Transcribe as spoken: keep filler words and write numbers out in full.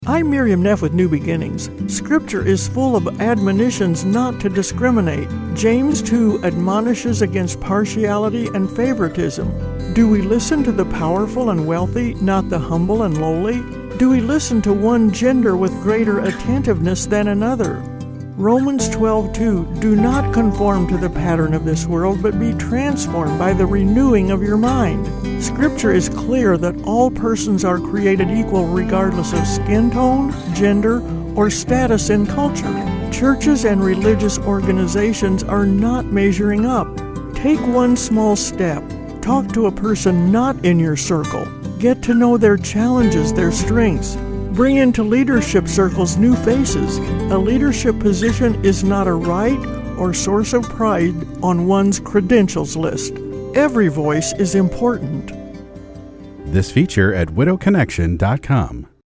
I'm Miriam Neff with New Beginnings. Scripture is full of admonitions not to discriminate. James two admonishes against partiality and favoritism. Do we listen to the powerful and wealthy, not the humble and lowly? Do we listen to one gender with greater attentiveness than another? Romans twelve two, do not conform to the pattern of this world, but be transformed by the renewing of your mind. Scripture is clear that all persons are created equal regardless of skin tone, gender, or status in culture. Churches and religious organizations are not measuring up. Take one small step. Talk to a person not in your circle. Get to know their challenges, their strengths. Bring into leadership circles new faces. A leadership position is not a right or source of pride on one's credentials list. Every voice is important. This feature at widow connection dot com.